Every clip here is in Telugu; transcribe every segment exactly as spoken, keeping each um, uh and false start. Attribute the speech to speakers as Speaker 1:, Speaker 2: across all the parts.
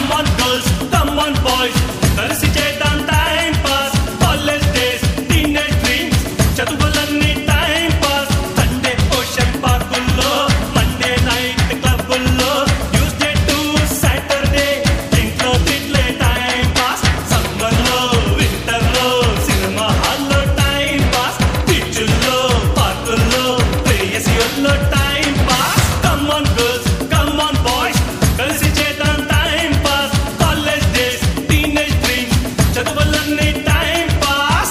Speaker 1: Come on girls, come on boys, కలిసి చేద్దాం time pass. College days, teenage dreams, చదువులన్నీ టైం పాస్. సండే ఓషన్ పార్కుల్లో, మండే నైట్ క్లబ్బుల్లో, ట్యూస్డే టు సాటర్డే ఇంట్లో తిట్లే టైం పాస్. సమ్మర్లో వింటర్లో సినిమా హాల్లో టైం పాస్. బీచుల్లో పార్కుల్లో ప్రేయసిలో time pass. Come on girls, come on boys, కలిసి చేద్దాం time pass. College days, teenage dreams, చదువులన్నీ టైం పాస్.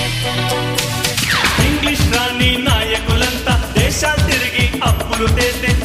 Speaker 1: ఇంగ్లీష్ రాని నాయకులంతా దేశాలు తిరిగి అప్పులు తెస్తే